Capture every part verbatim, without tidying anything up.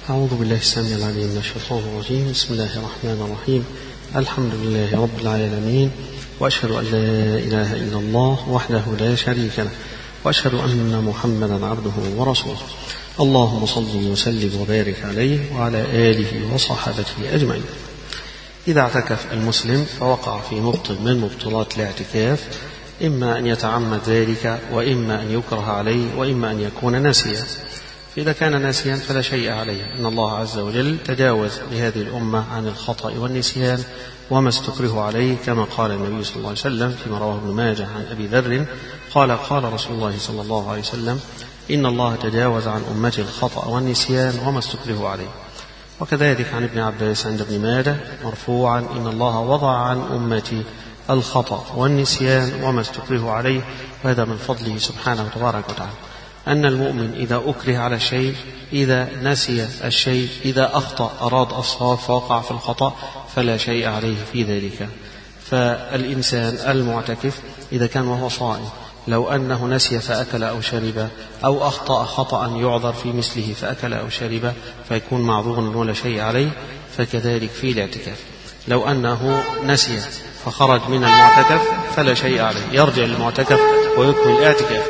أعوذ بالله السميع العليم من الشيطان الرجيم. بسم الله الرحمن الرحيم. الحمد لله رب العالمين، وأشهد أن لا إله إلا الله وحده لا شريك له، وأشهد أن محمدا عبده ورسوله. اللهم صل وسلم وبارك عليه وعلى آله وصحابته أجمعين. إذا اعتكف المسلم فوقع في مبطل من مبطلات الاعتكاف، إما أن يتعمد ذلك، وإما أن يكره عليه، وإما أن يكون ناسيا. فإذا كان ناسيا فلا شيء عليه، إن الله عز وجل تجاوز لهذه الأمة عن الخطأ والنسيان وما استكره عليه، كما قال النبي صلى الله عليه وسلم فيما رواه ابن ماجه عن أبي ذر قال قال رسول الله صلى الله عليه وسلم: إن الله تجاوز عن أمتي الخطأ والنسيان وما استكره عليه. وكذلك عن ابن عباس عند ابن ماجه مرفوعا: إن الله وضع عن أمتي الخطأ والنسيان وما استكره عليه. وهذا من فضله سبحانه وتبارك وتعالى، أن المؤمن إذا أكره على شيء، إذا نسي الشيء، إذا أخطأ أراد الصواب فوقع في الخطأ، فلا شيء عليه في ذلك. فالإنسان المعتكف إذا كان وهو صائم لو أنه نسي فأكل أو شرب، أو أخطأ خطأ يعذر في مثله فأكل أو شرب، فيكون معذورا ولا شيء عليه. فكذلك في الاعتكاف لو أنه نسي فخرج من المعتكف فلا شيء عليه، يرجع للمعتكف ويكمل الاعتكاف.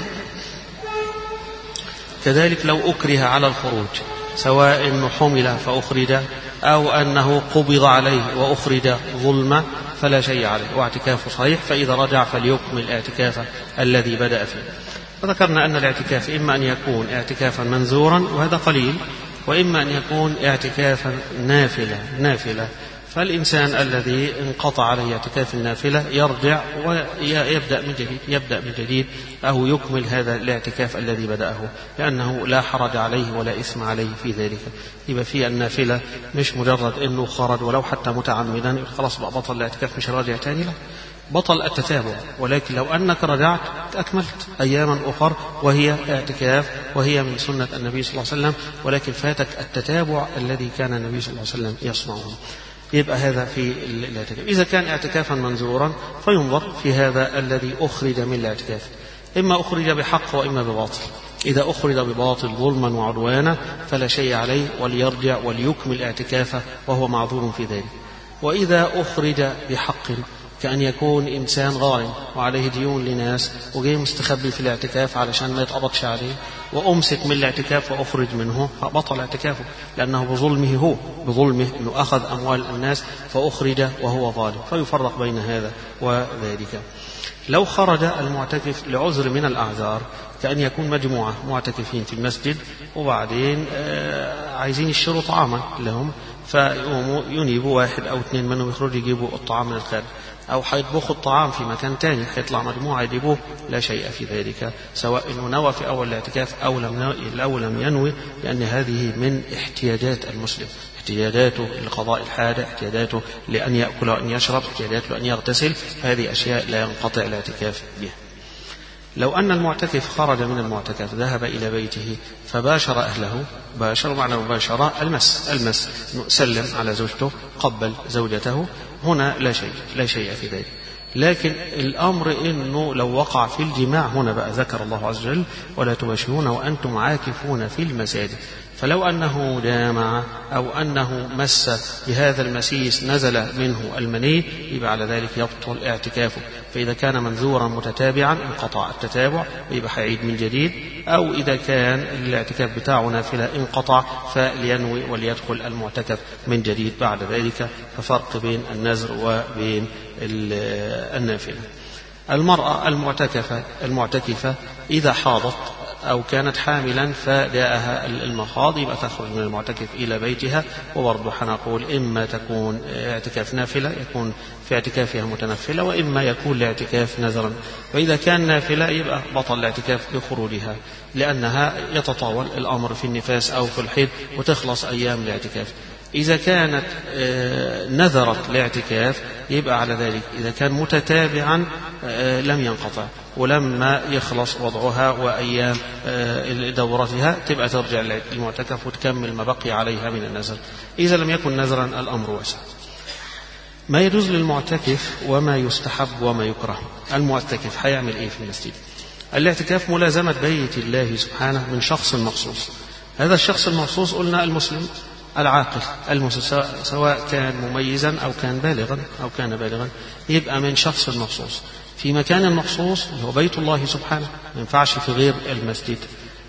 كذلك لو أكره على الخروج، سواء أنه حمل فأخرج أو أنه قبض عليه وأخرج ظلما، فلا شيء عليه واعتكافه صحيح. فإذا رجع فليكمل الاعتكاف الذي بدأ فيه. وذكرنا أن الاعتكاف إما أن يكون اعتكافا منذورا وهذا قليل، وإما أن يكون اعتكافا نافلة نافلة فالإنسان الذي انقطع عليه اعتكاف النافلة يرجع ويبدأ من جديد يبدأ من جديد أو يكمل هذا الاعتكاف الذي بدأه، لأنه لا حرج عليه ولا إثم عليه في ذلك. يبقى في النافلة مش مجرد أنه خرج ولو حتى متعمدا خلاص بقى بطل الاعتكاف مش راجع تاني، لا، بطل التتابع. ولكن لو أنك رجعت أكملت أياما أخر وهي اعتكاف، وهي من سنة النبي صلى الله عليه وسلم، ولكن فاتك التتابع الذي كان النبي صلى الله عليه وسلم يصنعه. يبقى هذا في الاعتكاف. إذا كان اعتكافا منذورا فينظر في هذا الذي أخرج من الاعتكاف، إما أخرج بحق وإما بباطل. إذا أخرج بباطل ظلما وعدوانا فلا شيء عليه، وليرجع وليكمل اعتكافه وهو معذور في ذلك. وإذا أخرج بحق، كأن يكون إنسان غارم وعليه ديون لناس وجاي مستخبي في الاعتكاف علشان ما يتقبضش عليه، وأمسك من الاعتكاف وأخرج منه، فبطل اعتكافه، لأنه بظلمه هو بظلمه أنه أخذ أموال الناس فأخرج وهو ظالم، فيفرق بين هذا وذلك. لو خرج المعتكف لعذر من الأعذار، كأن يكون مجموعة معتكفين في المسجد وبعدين عايزين يشتروا طعاما لهم، فينيبوا واحد أو اثنين منهم يخرجوا يجيبوا الطعام من الخارج، أو حيطبخوا الطعام في مكان تاني حيطلع مجموعة يجيبوه، لا شيء في ذلك، سواء أنه نوى في أول الاعتكاف أو لم أو لم ينوي، لأن هذه من احتياجات المسلم، احتياجاته لقضاء الحاجة، احتياجاته لأن يأكل وأن يشرب، احتياجاته لأن يغتسل، هذه أشياء لا ينقطع الاعتكاف بها. لو أن المعتكف خرج من المعتكف ذهب إلى بيته فباشر أهله، باشر معنى مباشرة المس المس سلم على زوجته، قبل زوجته، هنا لا شيء لا شيء في ذلك. لكن الأمر إنه لو وقع في الجماع، هنا بقى ذكر الله عز وجل: ولا تباشرون وأنتم عاكفون في المساجد. فلو أنه جامع أو أنه مس بهذا المسيس نزل منه المني، يبقى على ذلك يبطل اعتكافه. فإذا كان منذورا متتابعا انقطع التتابع ويبقى حيعيد من جديد، أو إذا كان الاعتكاف بتاعه نافلة انقطع فلينوي وليدخل المعتكف من جديد بعد ذلك. ففرق بين النذر وبين النافلة. المرأة المعتكفة المعتكفة إذا حاضت أو كانت حاملا فجاءها المخاض، يبقى تخرج من المعتكف إلى بيتها. وبرضه حنقول إما تكون اعتكاف نافلة يكون في اعتكافها متنفلة، وإما يكون لاعتكاف نذرا. وإذا كان نافلة يبقى بطل الاعتكاف بخروجها، لأنها يتطاول الأمر في النفاس أو في الحيض وتخلص أيام الاعتكاف. إذا كانت نذرت الاعتكاف يبقى على ذلك إذا كان متتابعا لم ينقطع، ولما يخلص وضعها وأيام دورتها تبقى ترجع للمعتكف وتكمل ما بقي عليها من النذر. إذا لم يكن نذرا الأمر واسع. ما يجوز للمعتكف وما يستحب وما يكره. المعتكف هيعمل إيه في المسجد؟ الاعتكاف ملازمة بيت الله سبحانه من شخص مخصوص، هذا الشخص المخصوص قلنا المسلم العاقل المسلم، سواء كان مميزا أو كان بالغا أو كان بالغا، يبقى من شخص مخصوص في مكان مخصوص هو بيت الله سبحانه، ما ينفعش في غير المسجد،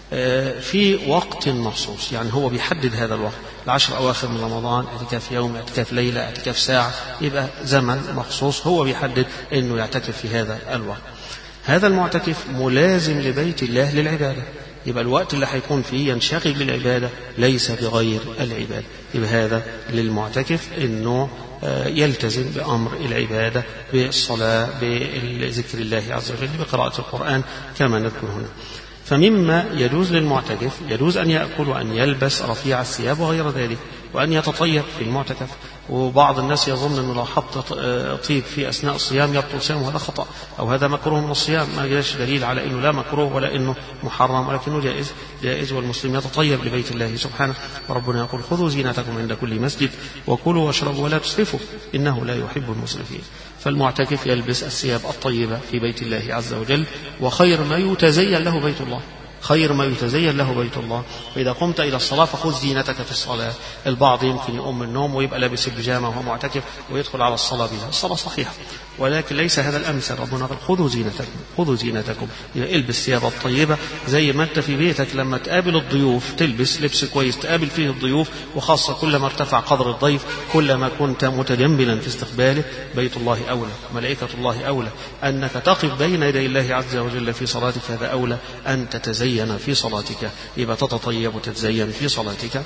في وقت مخصوص، يعني هو بيحدد هذا الوقت، العشر أواخر من رمضان، اعتكاف يوم، اعتكاف ليلة، اعتكاف ساعة، يبقى زمن مخصوص هو بيحدد أنه يعتكف في هذا الوقت. هذا المعتكف ملازم لبيت الله للعبادة، يبقى الوقت اللي هيكون فيه ينشغل بالعبادة ليس بغير العبادة، يبقى هذا للمعتكف أنه يلتزم بأمر العبادة بالصلاة، بذكر الله عز وجل، بقراءة القرآن كما نذكر هنا. فمما يجوز للمعتكف يجوز أن يأكل وأن يلبس رفيع الثياب وغير ذلك، وأن يتطيب في المعتكف. وبعض الناس يظن أنه لو حط طيب في أثناء الصيام يبطل صيامه، هذا خطأ، أو هذا مكروه من الصيام. ما جاش دليل على أنه لا مكروه ولا أنه محرم، ولكنه جائز جائز والمسلم يتطيب لبيت الله سبحانه. وربنا يقول خذوا زينتكم عند كل مسجد وكلوا واشربوا ولا تسرفوا إنه لا يحب المسرفين. فالمعتكف يلبس الثياب الطيبة في بيت الله عز وجل، وخير ما يتزين له بيت الله، خير ما يتزين له بيت الله. فإذا قمت إلى الصلاة فخذ زينتك في الصلاة. البعض يمكن يقوم من النوم ويبقى لابس البيجامة وهو معتكف ويدخل على الصلاة بها، الصلاة صحيحة، ولكن ليس هذا الأمثل. ربنا قال خذوا زينتكم، خذوا زينتكم، البس ثياب الطيبة زي ما أنت في بيتك لما تقابل الضيوف تلبس لبس كويس تقابل فيه الضيوف، وخاصة كلما ارتفع قدر الضيف كلما كنت متجملا في استقباله. بيت الله أولى، ملائكة الله أولى، أنك تقف بين يدي الله عز وجل في صلاتك هذا أولى أن تتزين في صلاتك، يبقى تتطيب وتتزين في صلاتك.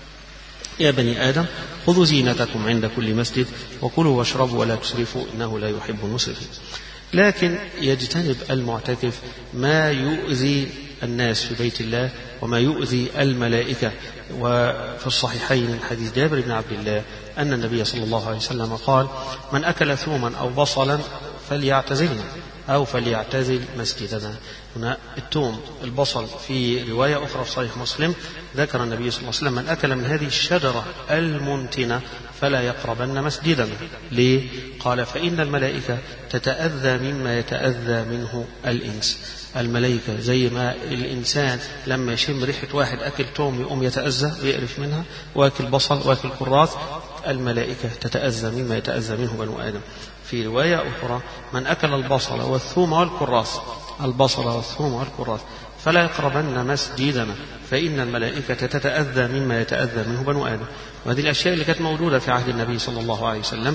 يا بني آدم خذوا زينتكم عند كل مسجد وكلوا واشربوا ولا تسرفوا إنه لا يحب المسرفين. لكن يجتنب المعتكف ما يؤذي الناس في بيت الله وما يؤذي الملائكة. وفي الصحيحين من حديث جابر بن عبد الله أن النبي صلى الله عليه وسلم قال من أكل ثوما أو بصلا فليعتزلنا أو فليعتزل مسجدنا. هنا الثوم البصل في رواية أخرى في صحيح مسلم ذكر النبي صلى الله عليه وسلم من أكل من هذه الشجرة المنتنة فلا يقربن مسجدنا. ليه؟ قال فإن الملائكة تتأذى مما يتأذى منه الإنس. الملائكة زي ما الإنسان لما يشم ريحة واحد أكل توم يقوم يتأذى ويقرف منها، واكل بصل واكل كراث، الملائكة تتأذى مما يتأذى منه بنو آدم. في رواية أخرى من أكل البصل والثوم والكراث، البصل والثوم والكراث فلا يقربن مسجدنا فإن الملائكة تتأذى مما يتأذى منه بنو آدم. وهذه الأشياء اللي كانت موجودة في عهد النبي صلى الله عليه وسلم.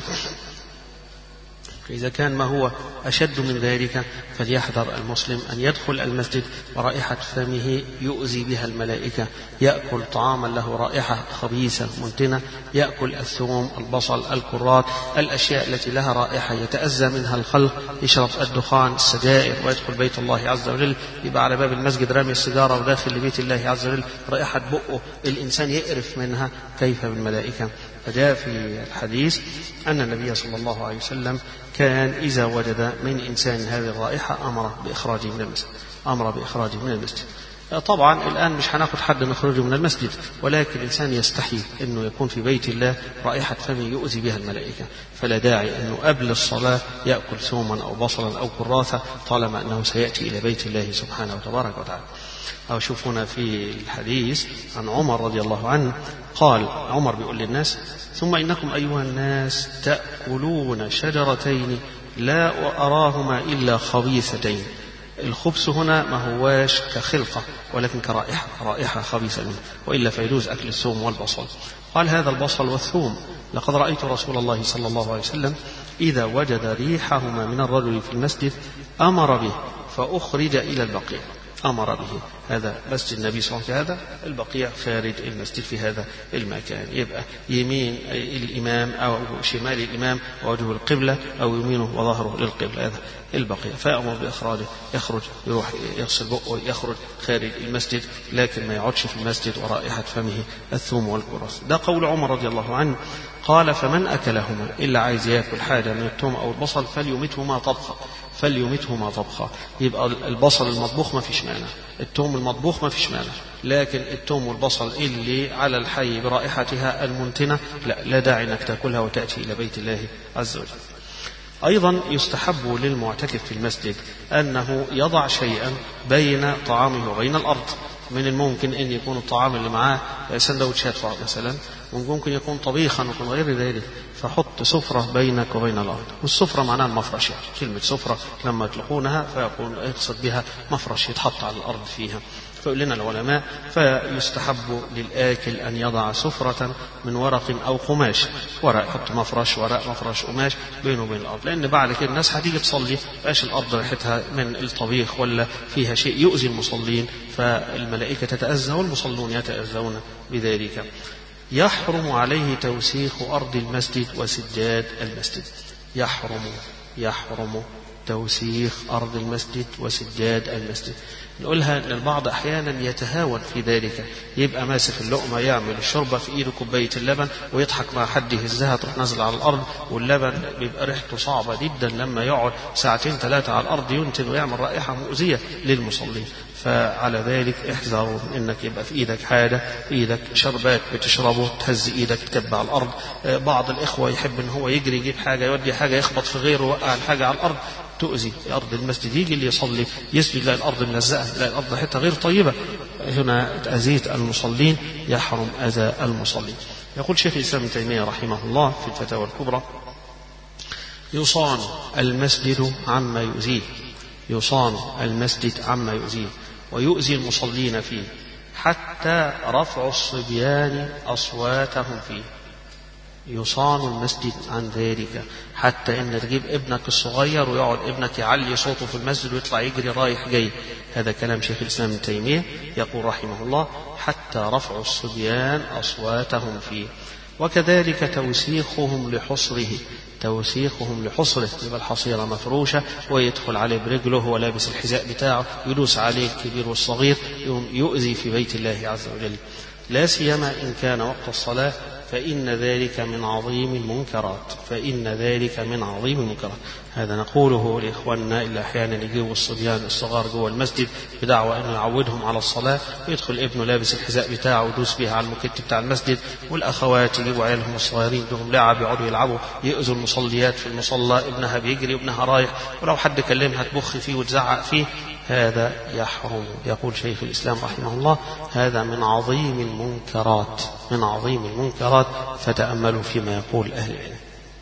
إذا كان ما هو أشد من ذلك فليحذر المسلم أن يدخل المسجد ورائحة فمه يؤذي بها الملائكة، يأكل طعاما له رائحة خبيثة منتنة، يأكل الثوم البصل الكرات، الأشياء التي لها رائحة يتأذى منها الخلق، يشرب الدخان السجائر ويدخل بيت الله عز وجل، يبقى على باب المسجد رامي السيجارة وداخل لبيت الله عز وجل رائحة بقه الإنسان يقرف منها، كيف بالملائكة؟ فجاء في الحديث أن النبي صلى الله عليه وسلم كان إذا وجد من إنسان هذه الرائحة أمر بإخراجه من المسجد، أمر بإخراجه من المسجد. طبعا الآن مش هناخد حد نخرجه من المسجد، ولكن الإنسان يستحي أنه يكون في بيت الله رائحة فمه يؤذي بها الملائكة، فلا داعي أنه قبل الصلاة يأكل ثوما أو بصلا أو كراثة طالما أنه سيأتي إلى بيت الله سبحانه وتبارك وتعالى. أو شوفونا في الحديث عن عمر رضي الله عنه قال، عمر بيقول للناس ثم إنكم أيها الناس تأكلون شجرتين لا أراهما إلا خبيثتين. الخبث هنا ما هواش كخلقة ولكن كرائحة، رائحة خبيثة منه، وإلا فيجوز أكل الثوم والبصل. قال هذا البصل والثوم لقد رأيت رسول الله صلى الله عليه وسلم إذا وجد ريحهما من الرجل في المسجد أمر به فأخرج إلى البقيع، أمر به. هذا مسجد النبي صلى الله عليه وسلم، هذا البقيع خارج المسجد في هذا المكان، يبقى يمين الإمام أو شمال الإمام ووجهه القبلة أو يمينه وظهره للقبلة، هذا البقيع. فأمر بإخراجه، يخرج يروح يغسل بقه يخرج خارج المسجد، لكن ما يقعدش في المسجد ورائحة فمه الثوم والكرث. ده قول عمر رضي الله عنه. قال فمن أكلهما إلا عايز يأكل حاجة من الثوم أو البصل فليمتهما طبخا، فليمتهما طبخا. يبقى البصل المطبوخ ما فيش مانع، الثوم المطبوخ ما فيش مانع، لكن الثوم والبصل اللي على الحي برائحتها المنتنة لا لا داعي انك تاكلها وتأتي إلى بيت الله عز وجل. أيضا يستحب للمعتكف في المسجد أنه يضع شيئا بين طعامه وبين الأرض، من الممكن أن يكون الطعام اللي معاه سندوتشات مثلا، وممكن يكون طبيخا ومن غير ذلك، فحط سفرة بينك وبين الأرض. والسفرة معناها المفرش، يعني كلمة سفرة لما يطلقونها فيقول يقصد بها مفرش يتحط على الأرض فيها. فيقول لنا العلماء فيستحب للآكل أن يضع سفرة من ورق أو قماش، ورق يحط مفرش، ورق مفرش قماش بينه وبين الأرض، لأن بعد كده الناس هتيجي تصلي بقاش الأرض ريحتها من الطبيخ ولا فيها شيء يؤذي المصلين، فالملائكة تتأذى والمصلون يتأذون بذلك. يحرم عليه توسيخ أرض المسجد وسجاد المسجد. يحرم يحرم توسيخ أرض المسجد وسجاد المسجد. نقولها أن البعض أحيانا يتهاون في ذلك، يبقى ماسك اللقمة يعمل الشربة في إيده كوباية اللبن ويضحك مع حد يهزها تروح نازل على الأرض، واللبن بيبقى ريحته صعبة جدا لما يقعد ساعتين ثلاثة على الأرض ينتن ويعمل رائحة مؤذية للمصلين. فعلى ذلك احذروا انك يبقى في ايدك حاجه، في ايدك شربات بتشربه تهز ايدك تكب على الارض. بعض الاخوه يحب ان هو يجري يجيب حاجه يودي حاجه يخبط في غيره وقع الحاجه على الارض تؤذي ارض المسجد. يجي اللي يصلي يسجد لا الارض ملزقه لا الارض حتى غير طيبه، هنا اذيت المصلين، يحرم اذى المصلين. يقول شيخ الاسلام ابن تيميه رحمه الله في الفتاوى الكبرى: يصان المسجد عما يؤذيه، يصان المسجد عما يؤذيه ويؤذي المصلين فيه، حتى رفع الصبيان أصواتهم فيه. يصان المسجد عن ذلك، حتى إن تجيب ابنك الصغير ويقعد ابنك يعلي صوته في المسجد ويطلع يجري رايح جاي. هذا كلام شيخ الإسلام ابن تيمية يقول رحمه الله: حتى رفع الصبيان أصواتهم فيه. وكذلك توسيخهم لحصره، توسيخهم لحصره، يبقى الحصيرة مفروشة ويدخل عليه برجله وهو لابس الحذاء بتاعه يدوس عليه الكبير والصغير، يؤذي في بيت الله عز وجل، لا سيما إن كان وقت الصلاة، فإن ذلك من عظيم المنكرات، فإن ذلك من عظيم المنكرات. هذا نقوله لإخواننا اللي أحيانا يجيبوا الصبيان الصغار جوه المسجد بدعوى أن يعودهم على الصلاة، ويدخل ابنه لابس الحذاء بتاعه ويدوس بها على المكت بتاع المسجد، والأخوات يجيبوا عيالهم الصغيرين لهم لعب يقعدوا يلعبوا يؤذوا المصليات في المصلى، ابنها بيجري وابنها رايح، ولو حد كلمها تبخ فيه وتزعق فيه، هذا يحرم. يقول شيخ الإسلام رحمه الله: هذا من عظيم المنكرات، من عظيم المنكرات، فتأملوا فيما يقول أهل العلم.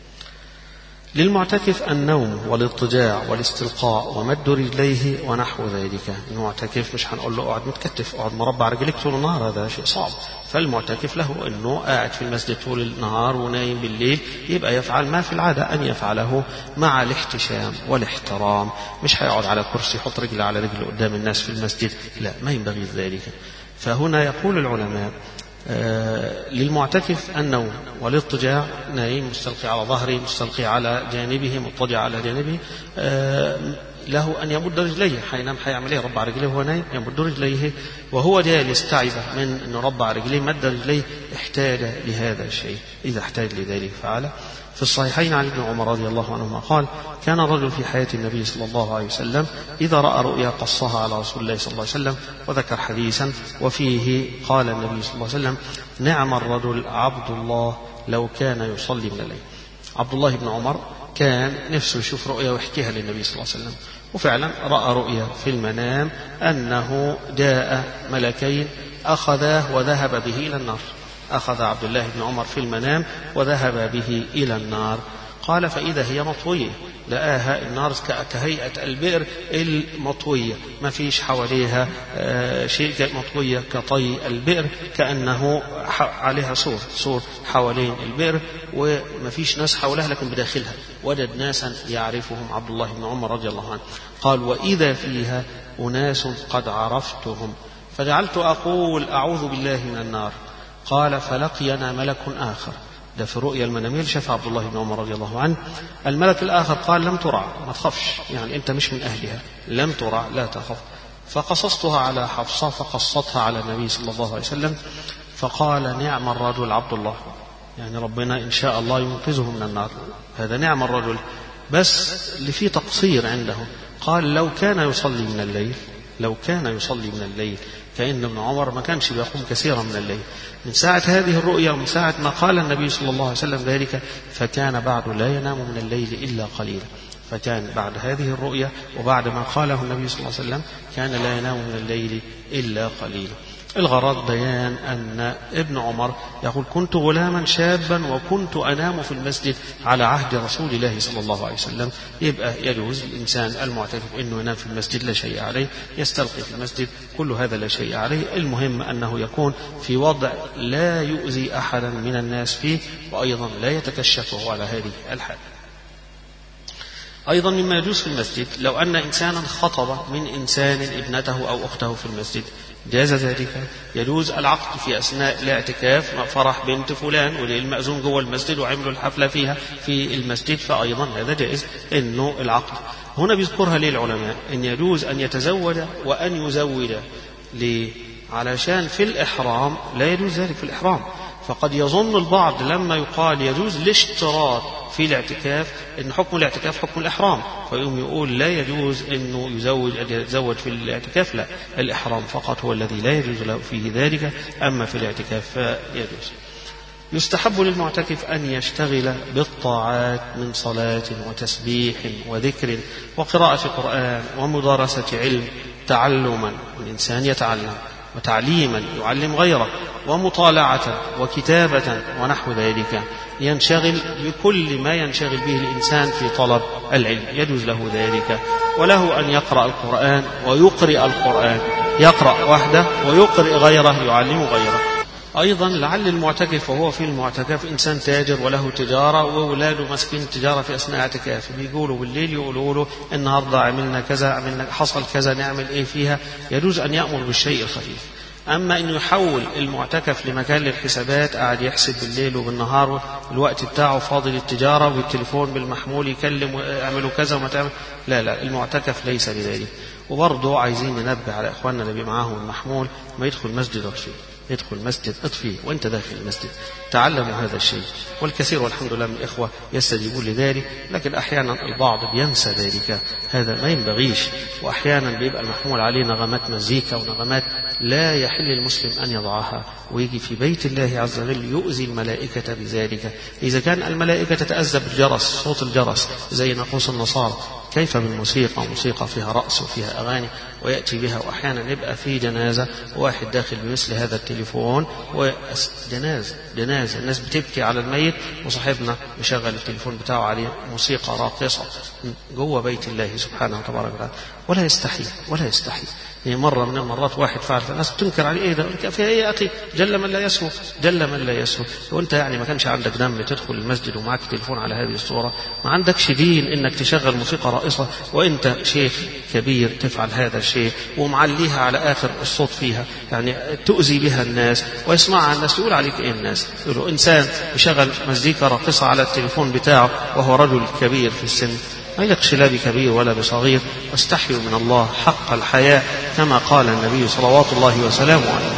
للمعتكف النوم والاضطجاع والاستلقاء ومد رجليه ونحو ذلك. المعتكف مش هنقول له اقعد متكتف اقعد مربع رجليك طول النهار، هذا شيء صعب. فالمعتكف له انه قاعد في المسجد طول النهار ونايم بالليل، يبقى يفعل ما في العاده ان يفعله مع الاحتشام والاحترام، مش هيقعد على كرسي يحط رجله على رجله قدام الناس في المسجد، لا، ما ينبغي ذلك. فهنا يقول العلماء: آه للمعتكف النوم والاضطجاع، نايم مستلقي على ظهره مستلقي على جانبه مضطجع على جانبه، آه له أن يمد رجليه، حينام حيعمل ايه؟ ربع رجليه وهو نايم، يمد رجليه وهو جالس، تعبه من أن ربع رجليه مد رجليه، احتاج لهذا الشيء، إذا احتاج لذلك فعله. في الصحيحين عن ابن عمر رضي الله عنهما قال: كان الرجل في حياة النبي صلى الله عليه وسلم إذا رأى رؤيا قصها على رسول الله صلى الله عليه وسلم، وذكر حديثا وفيه قال النبي صلى الله عليه وسلم: نعم الرجل عبد الله لو كان يصلي من الليل. عبد الله بن عمر كان نفسه يشوف رؤيا ويحكيها للنبي صلى الله عليه وسلم، وفعلا رأى رؤيا في المنام أنه جاء ملكين أخذاه وذهب به إلى النار. أخذ عبد الله بن عمر في المنام وذهب به إلى النار. قال: فإذا هي مطوية، لقاها النار كهيئة البئر المطوية، ما فيش حواليها شيء، مطوية كطي البئر، كأنه عليها سور سور حوالين البئر، وما فيش ناس حولها لكن بداخلها وجد ناسا يعرفهم عبد الله بن عمر رضي الله عنه. قال: وإذا فيها أناس قد عرفتهم فجعلت أقول أعوذ بالله من النار. قال: فلقينا ملك آخر، ده في رؤيا المنامير شاف عبد الله بن عمر رضي الله عنه. الملك الآخر قال: لم ترع، ما تخافش، يعني أنت مش من أهلها، لم ترع لا تخف. فقصصتها على حفصة فقصتها على النبي صلى الله عليه وسلم، فقال: نعم الرجل عبد الله، يعني ربنا إن شاء الله ينقذه من النار، هذا نعم الرجل، بس اللي فيه تقصير عنده. قال: لو كان يصلي من الليل، لو كان يصلي من الليل، فإن ابن عمر ما كانش بيقوم كثيرا من الليل. من ساعة هذه الرؤيا ومن ساعة ما قال النبي صلى الله عليه وسلم ذلك، فكان بعد لا ينام من الليل إلا قليلا. فكان بعد هذه الرؤيا وبعد ما قاله النبي صلى الله عليه وسلم كان لا ينام من الليل إلا قليلا. الغرض بيان أن ابن عمر يقول كنت غلاما شابا وكنت أنام في المسجد على عهد رسول الله صلى الله عليه وسلم. يبقى يجوز الإنسان المعتكف أنه ينام في المسجد لا شيء عليه، يستلقي في المسجد، كل هذا لا شيء عليه. المهم أنه يكون في وضع لا يؤذي أحدا من الناس فيه، وأيضا لا يتكشفه على هذه الحال. أيضا مما يجوز في المسجد لو أن إنسانا خطب من إنسان ابنته أو أخته في المسجد جاز ذلك. يجوز العقد في أثناء الاعتكاف، فرح بنت فلان والمأذون جوه المسجد وعملوا الحفلة فيها في المسجد، فأيضا هذا جائز إنه العقد. هنا بيذكرها ليه العلماء إن يجوز أن يتزوج وأن يزوج. ليه؟ علشان في الإحرام لا يجوز ذلك في الإحرام. فقد يظن البعض لما يقال يجوز الاشتراط في الاعتكاف ان حكم الاعتكاف حكم الإحرام، فيقوم يقول لا يجوز انه يزوج يتزوج في الاعتكاف. لا، الإحرام فقط هو الذي لا يجوز له فيه ذلك، اما في الاعتكاف فيجوز. يستحب للمعتكف أن يشتغل بالطاعات من صلاة وتسبيح وذكر وقراءة قرآن ومدارسة علم، تعلما الإنسان يتعلم، وتعليما يعلم غيره، ومطالعة وكتابة ونحو ذلك. ينشغل بكل ما ينشغل به الإنسان في طلب العلم، يجوز له ذلك. وله أن يقرأ القرآن ويقرئ القرآن، يقرأ وحده ويقرئ غيره، يعلم غيره. أيضا لعل المعتكف وهو في المعتكف إنسان تاجر وله تجارة وأولاده ماسكين التجارة في أثناء اعتكاف، بيقولوا بالليل يقولوا له النهاردة عملنا كذا، عملنا حصل كذا، نعمل إيه فيها. يجوز أن يأمر بالشيء الخفيف. أما أنه يحول المعتكف لمكان للحسابات، قاعد يحسب بالليل وبالنهار، الوقت بتاعه فاضل التجارة والتليفون بالمحمول يكلم ويعملوا كذا وما تعمل، لا لا، المعتكف ليس لذلك. وبرضه عايزين ننبه على إخواننا اللي معاهم المحمول ما يدخل مسجد أطفيه، يدخل مسجد اطفيه وانت داخل المسجد، تعلموا هذا الشيء. والكثير والحمد لله من الإخوة يستجيبون لذلك، لكن أحيانا البعض بينسى ذلك، هذا ما ينبغيش. وأحيانا بيبقى المحمول عليه نغمات مزيكا ونغمات لا يحل المسلم أن يضعها، ويجي في بيت الله عز وجل يؤذي الملائكة بذلك. إذا كان الملائكة تتأذى بالجرس، صوت الجرس زي ناقوس النصارى، كيف بالموسيقى؟ موسيقى فيها رقص وفيها أغاني ويأتي بها. وأحيانا يبقى في جنازة واحد داخل بمثل هذا التليفون، وجنازة جنازة الناس بتبكي على الميت وصاحبنا مشغل التليفون بتاعه عليه موسيقى راقصة جوه بيت الله سبحانه وتبارك وتعالى، ولا يستحي ولا يستحي. مرة من المرات واحد فعل، فالناس بتنكر عليه، ايه ده؟ فيها ايه يا اخي؟ جل من لا يسهو، جل من لا يسهو. وانت يعني ما كانش عندك دم تدخل المسجد ومعك تليفون على هذه الصورة؟ ما عندكش دين انك تشغل موسيقى رائصة وانت شيخ كبير تفعل هذا الشيء ومعليها على اخر الصوت فيها، يعني تؤذي بها الناس ويسمعها الناس، يقول عليك ايه الناس؟ يقولوا انسان يشغل مزيكا راقصة على التليفون بتاعه وهو رجل كبير في السن، ما يلقش لا بكبير ولا بصغير. واستحيوا من الله حق الحياء كما قال النبي صلوات الله وسلامه عليه.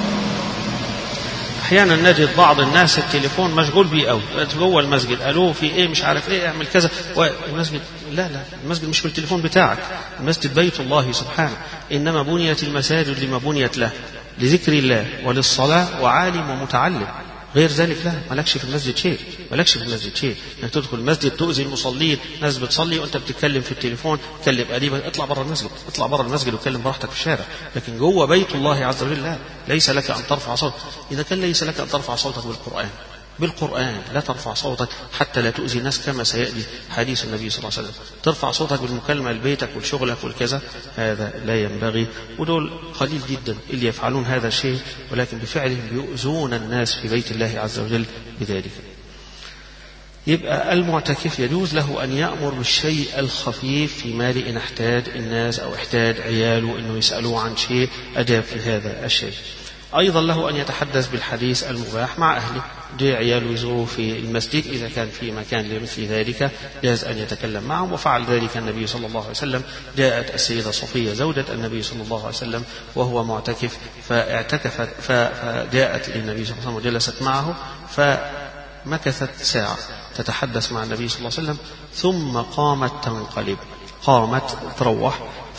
أحيانا نجد بعض الناس التليفون مشغول بيه أو جوه المسجد، قالوا في إيه مش عارف إيه اعمل كذا، والمسجد لا لا، المسجد مش بالتليفون بتاعك، المسجد بيت الله سبحانه، إنما بنيت المساجد لما بنيت له، لذكر الله وللصلاة وعالم ومتعلم. غير ذلك لا، مالكش في المسجد شيء، مالكش في المسجد شيء. انك تدخل المسجد تؤذي المصلين، ناس بتصلي وانت بتتكلم في التليفون، تكلم قريبا، اطلع بره المسجد، اطلع بره المسجد وتكلم براحتك في الشارع. لكن جوه بيت الله عز وجل لا، ليس لك ان ترفع صوتك. اذا كان ليس لك ان ترفع صوتك بالقرآن، بالقرآن لا ترفع صوتك حتى لا تؤذي الناس، كما سيأتي حديث النبي صلى الله عليه وسلم. ترفع صوتك بالمكالمة لبيتك ولشغلك والكذا، هذا لا ينبغي. ودول قليل جدا اللي يفعلون هذا الشيء، ولكن بفعلهم يؤذون الناس في بيت الله عز وجل بذلك. يبقى المعتكف يجوز له أن يأمر بالشيء الخفيف في مال إن احتاج الناس أو احتاج عياله أنه يسألوه عن شيء، أجاب في هذا الشيء. أيضا له أن يتحدث بالحديث المباح مع أهله، جاء عياله يزوروا في المسجد، إذا كان في مكان لمثل ذلك جاز أن يتكلم معهم، وفعل ذلك النبي صلى الله عليه وسلم. جاءت السيدة صفية زوجة النبي صلى الله عليه وسلم وهو معتكف، فاعتكفت فجاءت إلى النبي صلى الله عليه وسلم وجلست معه، فمكثت ساعة تتحدث مع النبي صلى الله عليه وسلم، ثم قامت تنقلب، قامت تروح،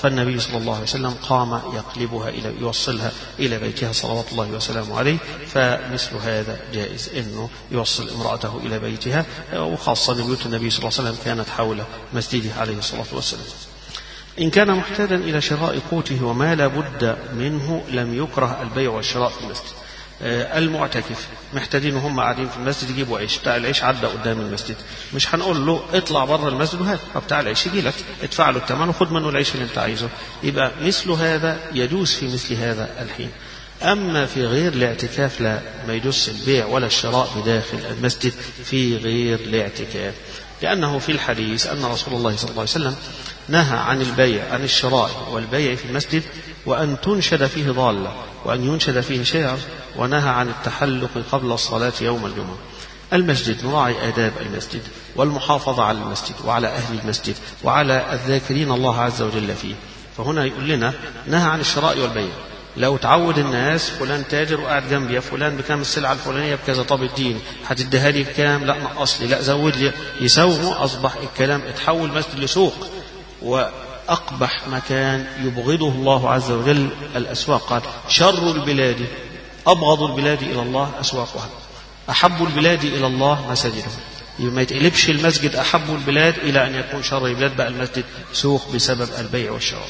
فالنبي صلى الله عليه وسلم قام يقلبها إلى يوصلها إلى بيتها صلوات الله وسلامه عليه. فمثل هذا جائز إنه يوصل امرأته إلى بيتها، وخاصة بيوت النبي صلى الله عليه وسلم كانت حول مسجده عليه الصلاة والسلام. إن كان محتاجا إلى شراء قوته وما لا بد منه لم يكره البيع والشراء في المسجد. المعتكف محتاجين هم قاعدين في المسجد يجيبوا عيش، بتاع العيش عدى قدام المسجد، مش هنقول له اطلع بره المسجد وهات، بتاع العيش يجي لك ادفع له الثمن وخد منه العيش اللي انت عايزه. يبقى مثل هذا يجوز في مثل هذا الحين. أما في غير الاعتكاف لا، ما يجوز البيع ولا الشراء بداخل المسجد في غير الاعتكاف، لأنه في الحديث أن رسول الله صلى الله عليه وسلم نهى عن البيع عن الشراء والبيع في المسجد، وأن تنشد فيه ضالة، وأن ينشد فيه شعر، ونهى عن التحلق قبل الصلاة يوم الجمعة. المسجد نراعي آداب المسجد والمحافظة على المسجد وعلى أهل المسجد وعلى الذاكرين الله عز وجل فيه. فهنا يقول لنا نهى عن الشراء والبيع. لو تعود الناس فلان تاجر وقاعد جنبي، يا فلان بكام السلعة الفلانية بكذا، طب الدين هتديها لي بكام؟ لا نقص لي، لا زود لي، يسوموا. أصبح الكلام اتحول مسجد لسوق، وأقبح مكان يبغضه الله عز وجل الأسواق. قال شر البلاد أبغض البلاد إلى الله أسواقها، أحب البلاد إلى الله مساجدها. ما يتقلبش المسجد أحب البلاد إلى أن يكون شر البلاد، بقى المسجد سوق بسبب البيع والشراء.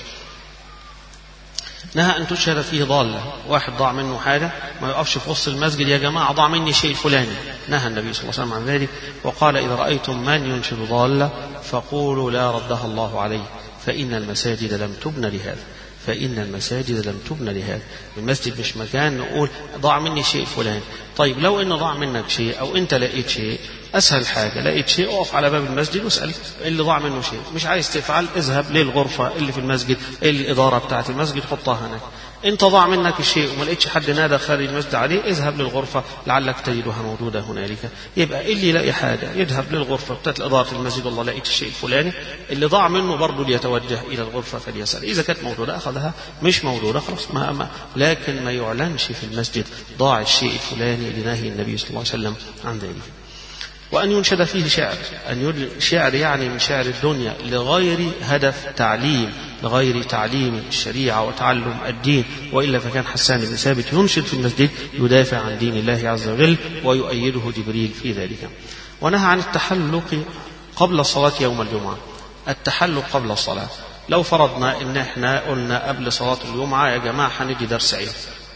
نهى أن تشهد فيه ضالة، واحد ضاع منه حاجة ما يقفش في وسط المسجد يا جماعة ضاع مني شيء فلاني، نهى النبي صلى الله عليه وسلم عن ذلك، وقال إذا رأيتم من ينشد ضالة فقولوا لا ردها الله عليه فإن المساجد لم تبن لهذا، فإن المساجد لم تبن لهذا. المسجد مش مكان نقول ضاع مني شيء فلان. طيب لو إن ضاع منك شيء أو أنت لقيت شيء، أسهل حاجة لقيت شيء أقف على باب المسجد واسأل اللي ضاع منه شيء. مش عايز تفعل اذهب للغرفة اللي في المسجد، الإدارة بتاعة المسجد حطها هناك. انت ضاع منك الشيء وما لقيتش حد نادى خارج المسجد عليه، اذهب للغرفة لعلك تجدها موجودة هنالك. يبقى اللي يلاقي حاجة يذهب للغرفة بتاعت إدارة المسجد، والله لقيت الشيء الفلاني. اللي ضاع منه برضه ليتوجه إلى الغرفة فليسأل، إذا كانت موجودة أخذها، مش موجودة خلاص ما ما لكن ما يعلنش في المسجد ضاع الشيء الفلاني لنهي النبي صلى الله عليه وسلم عن ذلك. وأن ينشد فيه شعر، أن شعر يعني من شعر الدنيا لغير هدف تعليم، لغير تعليم الشريعة وتعلم الدين، وإلا فكان حسان بن ثابت ينشد في المسجد يدافع عن دين الله عز وجل ويؤيده جبريل في ذلك. ونهى عن التحلق قبل الصلاة يوم الجمعة. التحلق قبل الصلاة، لو فرضنا إن احنا قلنا قبل صلاة الجمعة يا جماعة هندي درس علم،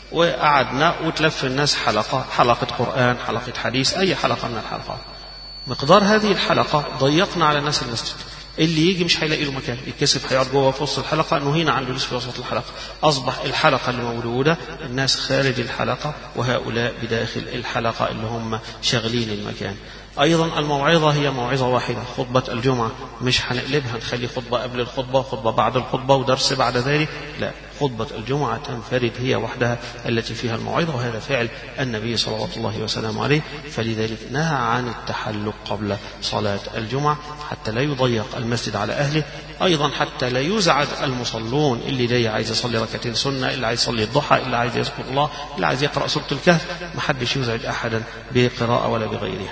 وقعدنا وتلف الناس حلقة، حلقة قرآن، حلقة حديث، أي حلقة من الحلقات، مقدار هذه الحلقة ضيقنا على الناس المسجد، اللي يجي مش هيلاقي له مكان، يتكسف هيقعد جوه في وسط الحلقة، نهينا عن جلوس في وسط الحلقة. أصبح الحلقة اللي موجودة الناس خارج الحلقة وهؤلاء بداخل الحلقة اللي هم شغلين المكان. أيضا الموعظة هي موعظة واحدة، خطبة الجمعة مش هنقلبها نخلي خطبة قبل الخطبة وخطبة بعد الخطبة ودرس بعد ذلك، لا، خطبة الجمعة تنفرد هي وحدها التي فيها الموعظة، وهذا فعل النبي صلوات الله وسلامه عليه. فلذلك نهى عن التحلق قبل صلاة الجمعة حتى لا يضيق المسجد على أهله، أيضا حتى لا يزعج المصلون، اللي جاي عايز يصلي ركعتين سنة، اللي عايز يصلي الضحى، اللي عايز يذكر الله، اللي عايز يقرأ سورة الكهف، محدش يزعج أحدا بقراءة ولا بغيرها.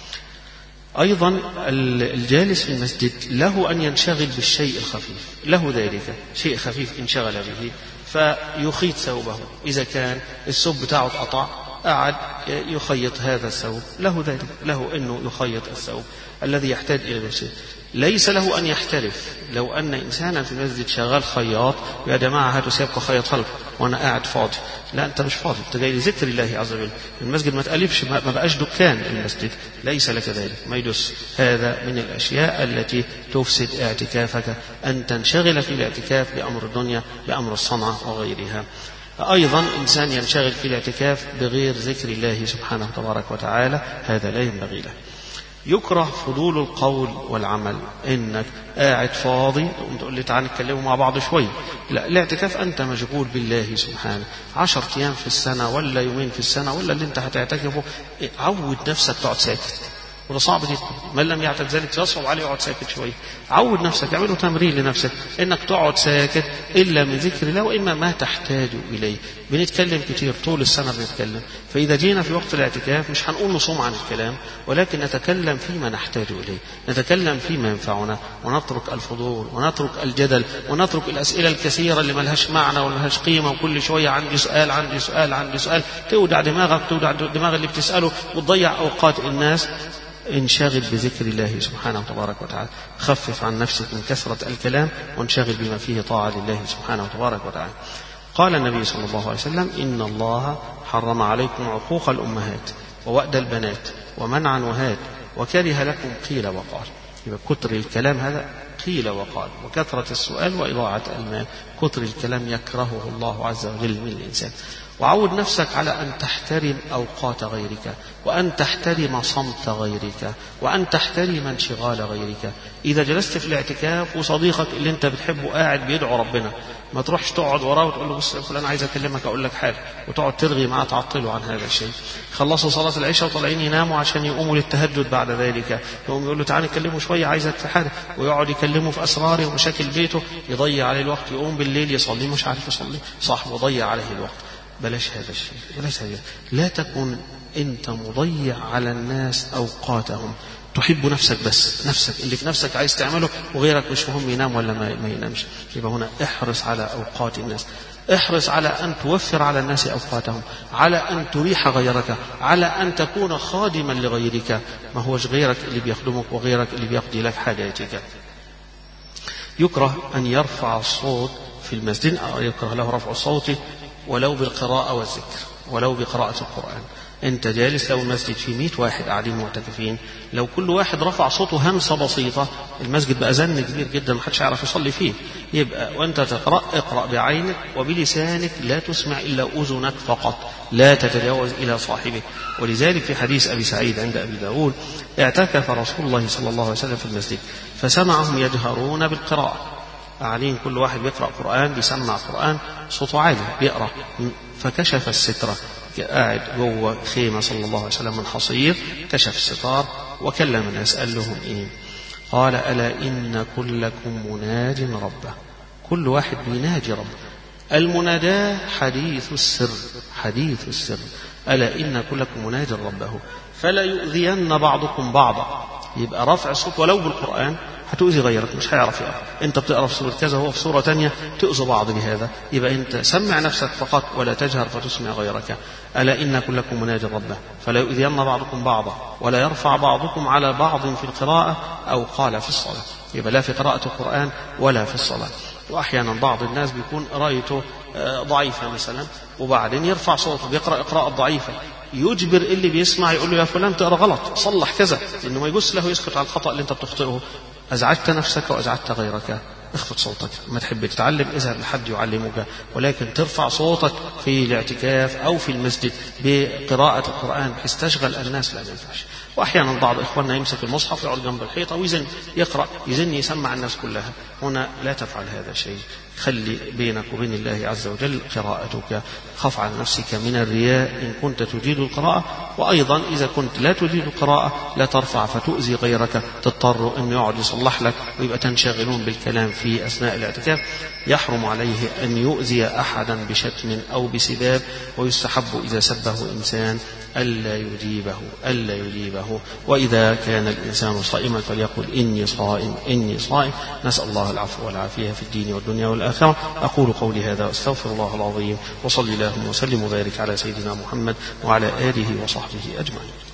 أيضا الجالس في المسجد له أن ينشغل بالشيء الخفيف، له ذلك شيء خفيف انشغل به فيخيط ثوبه، إذا كان الثوب بتاعه اتقطع قعد يخيط هذا الثوب، له ذلك، له أنه يخيط الثوب الذي يحتاج إلى لبسه. ليس له أن يحترف. لو أن إنسانا في المسجد شغال خياط، يا جماعة هاتوا سيبقى خيط خلق وأنا قاعد فاضي، لا أنت مش فاضي، أنت جاي لذكر الله عز وجل. المسجد ما تقلبش، ما بقاش دكان المسجد، ليس لك ذلك، ما يدس. هذا من الأشياء التي تفسد اعتكافك، أن تنشغل في الاعتكاف بأمر الدنيا، بأمر الصنعة وغيرها. أيضا إنسان ينشغل في الاعتكاف بغير ذكر الله سبحانه تبارك وتعالى، هذا لا ينبغي له. يكره فضول القول والعمل، انك قاعد فاضي تقول لي تعال نتكلموا مع بعض شوي، لا، الاعتكاف انت مشغول بالله سبحانه، عشر ايام في السنه ولا يومين في السنه ولا اللي انت هتعتكفه، عود نفسك تقعد ساكت، وده صعب جدا. من لم يعتد ذلك يصعب عليه يقعد ساكت شويه. عود نفسك، اعمله تمرين لنفسك انك تقعد ساكت الا من ذكر الله واما ما تحتاج اليه. بنتكلم كتير طول السنه بنتكلم، فاذا جينا في وقت الاعتكاف مش هنقول نصوم عن الكلام، ولكن نتكلم فيما نحتاج اليه، نتكلم فيما ينفعنا، ونترك الفضول ونترك الجدل ونترك الاسئله الكثيره اللي ملهاش معنى وملهاش قيمه، وكل شويه عندي سؤال عندي سؤال عندي سؤال، توجع دماغك توجع دماغ اللي بتساله وتضيع اوقات الناس. انشغل بذكر الله سبحانه وتبارك وتعالى، خفف عن نفسك من كثرة الكلام وانشغل بما فيه طاعة لله سبحانه وتبارك وتعالى. قال النبي صلى الله عليه وسلم: إن الله حرم عليكم عقوق الأمهات ووأد البنات ومنع وهات وكره لكم قيل وقال. يبقى كتر الكلام هذا قيل وقال، وكثرة السؤال وإضاعة المال، كتر الكلام يكرهه الله عز وجل من الإنسان. وعود نفسك على أن تحترم أوقات غيرك، وأن تحترم صمت غيرك، وأن تحترم انشغال غيرك. إذا جلست في الاعتكاف وصديقك اللي أنت بتحبه قاعد بيدعو ربنا، ما تروحش تقعد وراه وتقول له: بص يا فلان عايز أكلمك أقول لك حاجة، وتقعد ترغي معاه تعطله عن هذا الشيء. خلصوا صلاة العشاء وطالعين يناموا عشان يقوموا للتهجد بعد ذلك، يقوم يقول له: تعالى نكلمه شوية عايزك في حاجة، ويقعد يكلمه في أسراره ومشاكل بيته، يضيع عليه الوقت، يقوم بالليل يصلي مش عارف يصلي، صاحبه ضيع عليه الوقت. بلاش هذا الشيء، بلاش هذا. لا تكن أنت مضيع على الناس أوقاتهم. تحب نفسك بس، نفسك اللي في نفسك عايز تعمله، وغيرك مش مهم ينام ولا ما ينامش. يبقى هنا احرص على أوقات الناس، احرص على أن توفر على الناس أوقاتهم، على أن تريح غيرك، على أن تكون خادما لغيرك، ما هوش غيرك اللي بيخدمك وغيرك اللي بيقضي لك حاجاتك. يكره أن يرفع الصوت في المسجد، أو يكره له رفع الصوت ولو بالقراءة والذكر، ولو بقراءة القرآن. أنت جالس، لو المسجد فيه مئة واحد قاعدين معتكفين، لو كل واحد رفع صوته همسة بسيطة المسجد بقى زن كبير جدا ما حدش يعرف يصلي فيه. يبقى وأنت تقرأ اقرأ بعينك وبلسانك، لا تسمع إلا أذنك فقط، لا تتجاوز إلى صاحبه. ولذلك في حديث أبي سعيد عند أبي داود: اعتكف رسول الله صلى الله عليه وسلم في المسجد فسمعهم يجهرون بالقراءة، قاعدين كل واحد بيقرأ قرآن بيسمع قرآن صوته عالي بيقرأ، فكشف السترة، قاعد جوه خيمة صلى الله عليه وسلم من حصير، كشف الستار وكلم الناس. قال لهم إيه؟ قال: ألا إن كلكم مناج ربه. كل واحد بيناجي ربه. المناجاة حديث السر، حديث السر. ألا إن كلكم مناج ربه فلا يؤذين بعضكم بعضا. يبقى رفع الصوت ولو بالقرآن هتؤذي غيرك، مش هيعرف يقرأ. انت بتقرأ في سورة كذا وهو في سورة تانية، تؤذي بعض بهذا. يبقى انت سمع نفسك فقط ولا تجهر فتسمع غيرك. ألا إن كلكم مناج ربه فلا يؤذين بعضكم بعضا ولا يرفع بعضكم على بعض في القراءة، أو قال في الصلاة. يبقى لا في قراءة القرآن ولا في الصلاة. وأحيانا بعض الناس بيكون قراءته ضعيفة مثلا، وبعدين يرفع صوته بيقرأ قراءة ضعيفة، يجبر اللي بيسمع يقول له: يا فلان تقرأ غلط، صلح كذا، لأنه ما يجوز له يسكت على الخطأ اللي أنت بتخطئه. أزعجت نفسك وأزعجت غيرك، اخفض صوتك. ما تحب تتعلم اذهب لحد يعلمك، ولكن ترفع صوتك في الاعتكاف أو في المسجد بقراءة القرآن بحيث تشغل الناس، لا ينفعش. وأحيانا بعض إخواننا يمسك المصحف يقعد جنب الحيطة ويزن يقرأ يزن يسمع الناس كلها. هنا لا تفعل هذا الشيء، خلي بينك وبين الله عز وجل قراءتك، خف عن نفسك من الرياء إن كنت تجيد القراءة. وأيضا إذا كنت لا تجيد القراءة لا ترفع فتؤذي غيرك، تضطر أن يقعد يصلح لك ويبقى تنشغلون بالكلام في أثناء الاعتكاف. يحرم عليه أن يؤذي أحدا بشتم أو بسباب، ويستحب إذا سبه إنسان ألا يجيبه ألا يجيبه وإذا كان الإنسان صائما فليقل: إني صائم إني صائم. نسأل الله العفو والعافية في الدين والدنيا والآخرة. أقول قولي هذا وأستغفر الله العظيم، وصلي اللهم وسلم وبارك على سيدنا محمد وعلى آله وصحبه أجمعين.